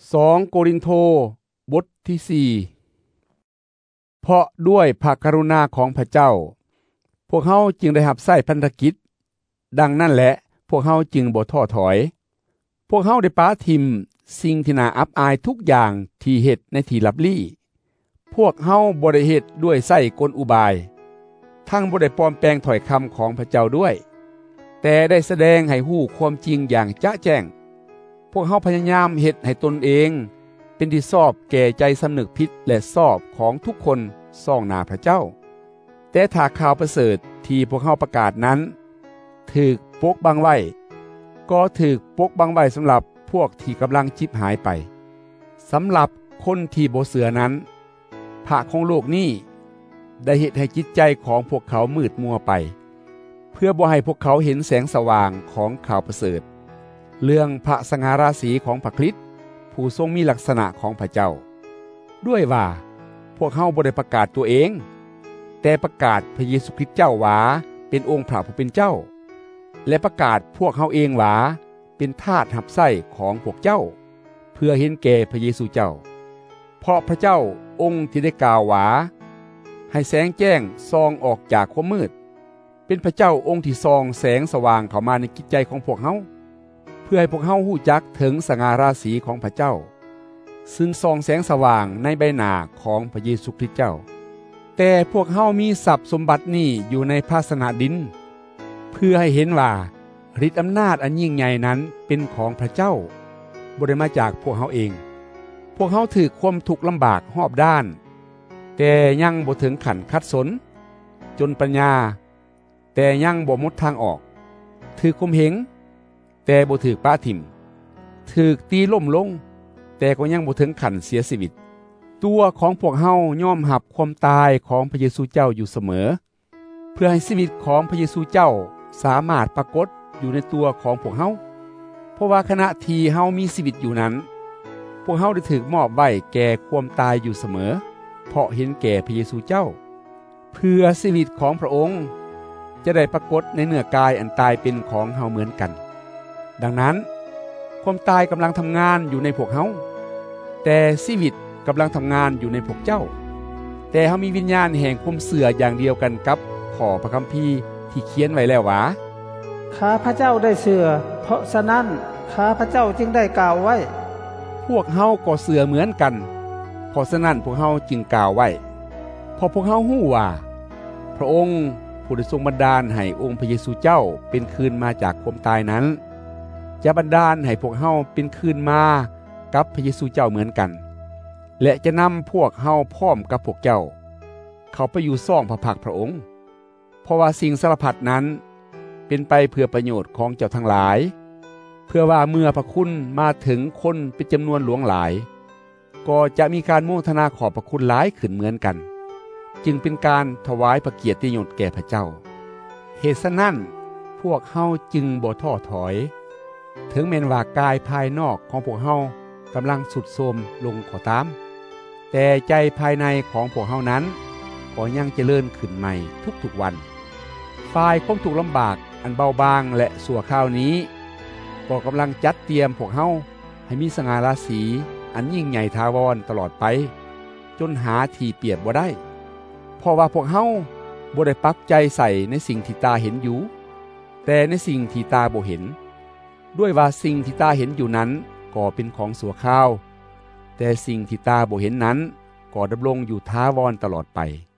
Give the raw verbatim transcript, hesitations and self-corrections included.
สองโกรินโธบทที่สี่เพราะด้วยพระกรุณาของพระเจ้าพวกเฮาจึงได้รับใช้พันธกิจดังนั้นแหละพวกเฮาจึงบ่ท้อถอยพวกเฮาได้ปาทิ่มสิ่งที่น่าอับอายทุกอย่างที่เฮ็ดในที่ลับลี้พวกเฮาบ่ได้เฮ็ดด้วยไส้กลอุบายทั้งบ่ได้ปลอมแปลงถ้อยคำของพระเจ้าด้วยแต่ได้แสดงให้ฮู้ความจริงอย่างจะแจ้งพวกเฮาพยายามเฮ็ดให้ตนเองเป็นที่ชอบแก่ใจสำนึกผิดและชอบของทุกคนส่องหน้าพระเจ้าแต่ถ้าข่าวประเสริฐที่พวกเฮาประกาศนั้นถูกปกบังไว้ก็ถูกปกบังไว้สำหรับพวกที่กำลังจิบหายไปสำหรับคนที่บ่เชื่อนั้นพระของโลกนี้ได้เฮ็ดให้จิตใจของพวกเขามืดมัวไปเพื่อบ่ให้พวกเขาเห็นแสงสว่างของข่าวประเสริฐเรื่องพระสง่าราศีของพระคริสต์ผู้ทรงมีลักษณะของพระเจ้าด้วยว่าพวกเฮาบ่ได้ประกาศตัวเองแต่ประกาศพระเยซูคริสต์เจ้าว่าเป็นองค์พระผู้เป็นเจ้าและประกาศพวกเฮาเองว่าเป็นทาสรับใช้ของพวกเจ้าเพื่อเห็นแก่พระเยซูเจ้าเพราะพระเจ้าองค์ที่ได้กล่าวว่าให้แสงแจ้งส่องออกจากความมืดเป็นพระเจ้าองค์ที่ส่องแสงสว่างเข้ามาในจิตใจของพวกเฮาเพื่อให้พวกเฮาฮู้จักถึงสง่าราศีของพระเจ้าซึ่งส่องแสงสว่างในใบหน้าของพระเยซูคริสต์เจ้าแต่พวกเฮามีทรัพย์สมบัตินี้อยู่ในภาชนะดินเพื่อให้เห็นว่าฤทธิ์อำนาจอันยิ่งใหญ่นั้นเป็นของพระเจ้าบ่ได้มาจากพวกเฮาเองพวกเฮาถูกความทุกข์ลำบากรอบด้านแต่ยังบ่ถึงขั้นขัดสนจนปัญญาแต่ยังบ่หมดทางออกถูกข่มเหงแต่บ่ถูกปาทิ่มถูกตีล้มลงแต่ก็ยังบ่ถึงขั้นเสียชีวิตตัวของพวกเฮายอมรับความตายของพระเยซูเจ้าอยู่เสมอเพื่อให้ชีวิตของพระเยซูเจ้าสามารถปรากฏอยู่ในตัวของพวกเฮาเพราะว่าขณะที่เฮามีชีวิตอยู่นั้นพวกเฮาได้ถูกมอบไว้แก่ความตายอยู่เสมอเพราะเห็นแก่พระเยซูเจ้าเพื่อชีวิตของพระองค์จะได้ปรากฏในเนื้อกายอันตายเป็นของเฮาเหมือนกันดังนั้นความตายกำลังทำงานอยู่ในพวกเฮาแต่ชีวิตกำลังทำงานอยู่ในพวกเจ้าแต่เฮามีวิญญาณแห่งความเชื่ออย่างเดียวกันกับข้อพระคัมภีร์ที่เขียนไว้แล้วว่าข้าพระเจ้าได้เชื่อเพราะฉะนั้นข้าพระเจ้าจึงได้กล่าวไว้พวกเฮาก็เชื่อเหมือนกันเพราะฉะนั้นพวกเฮาจึงกล่าวไว้เพราะพวกเฮาฮู้ว่าพระองค์ผู้ได้ทรงบันดาลให้องค์พระเยซูเจ้าเป็นคืนมาจากความตายนั้นจะบันดาลให้พวกเฮาเป็นคืนมากับพระเยซูเจ้าเหมือนกันและจะนำพวกเฮาพร้อมกับพวกเจ้าเข้าไปอยู่ซ่องพระพักพระองค์เพราะว่าสิ่งสารพัดนั้นเป็นไปเพื่อประโยชน์ของเจ้าทั้งหลายเพื่อว่าเมื่อพระคุณมาถึงคนเป็นจำนวนหลวงหลายก็จะมีการโมทนาขอบพระคุณหลายขึ้นเหมือนกันจึงเป็นการถวายพระเกียรติยศแก่พระเจ้าเหตุฉะนั้นพวกเฮาจึงบ่ท้อถอยถึงแม้นว่ากายภายนอกของพวกเฮากำลังสุดโทรมลงก็ตามแต่ใจภายในของพวกเฮานั้นก็ยังเจริญขึ้นใหม่ทุกๆวันฝ่ายความทุกข์ลำบากอันเบาบางและสั่วคราวนี้ก็กำลังจัดเตรียมพวกเฮาให้มีสง่าราศีอันยิ่งใหญ่ถาวรตลอดไปจนหาที่เปรียบบ่ได้เพราะว่าพวกเฮาบ่ได้ปักใจใส่ในสิ่งที่ตาเห็นอยู่แต่ในสิ่งที่ตาบ่เห็นด้วยว่าสิ่งที่ตาเห็นอยู่นั้นก็เป็นของสั่วคราวแต่สิ่งที่ตาบ่เห็นนั้นก็ดำรงอยู่ถาวรตลอดไป